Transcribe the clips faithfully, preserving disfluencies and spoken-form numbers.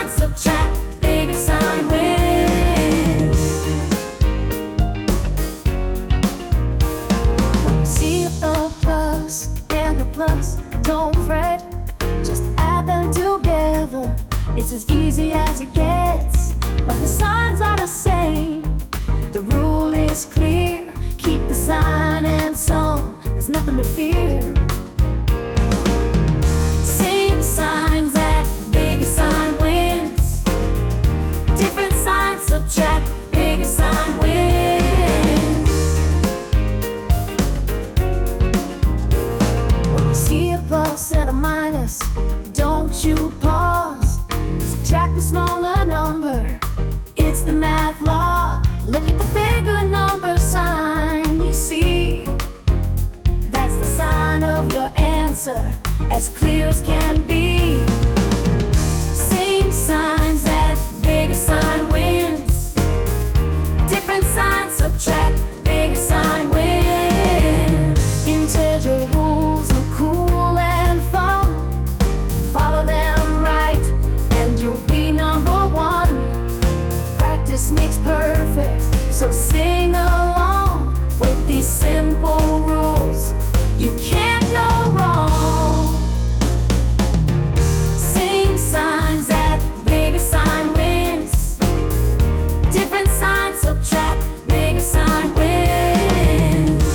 sign subtract, bigger sign wins. When you see a plus and a plus, don't fret, just add them together. It's as easy as it gets. But the signs are the same, the rule is clear. Keep the sign and song, there's nothing to fear. Same signs add, bigger sign wins. Different signs subtract, bigger sign wins. When you see a plus and a minus, don't you pause. Subtract the smaller number, it's the math law. Look at the bigger number sign you see. That's the sign of your answer, as clear as can be. Same signs add, bigger sign wins. Different signs subtract, bigger sign wins. Integer rules are cool and fun. Follow them right and you'll be number one. Practice makes perfect, so sing along with these simple rules. You can't go wrong. Same signs add, bigger sign wins. Different signs subtract, bigger sign wins.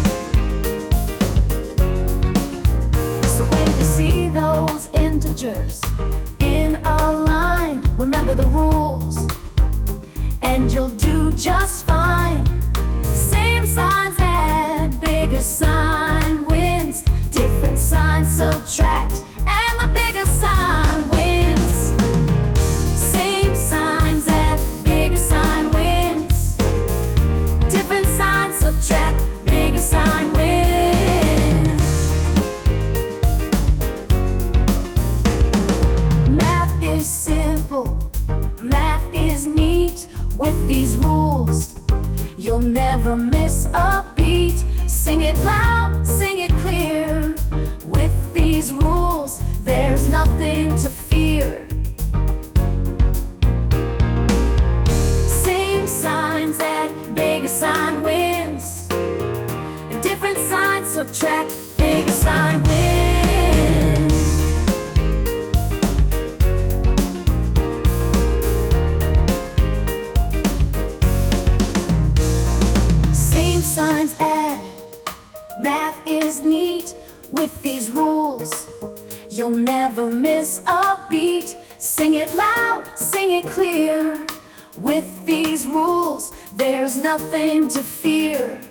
So when you see those integers in a line, remember the rules and you'll do just fine. Same signs add, bigger sign wins. Different signs subtract, and the bigger sign wins. Same signs add, bigger sign wins. Different signs subtract, bigger sign wins. Math is simple, math is neat. With these rules, you'll never miss a beat. Sing it loud, sing it clear. With these rules, there's nothing to fear. Same signs add, bigger sign wins. Different signs subtract, bigger sign wins. Signs add, math is neat. With these rules, you'll never miss a beat. Sing it loud, sing it clear. With these rules, there's nothing to fear.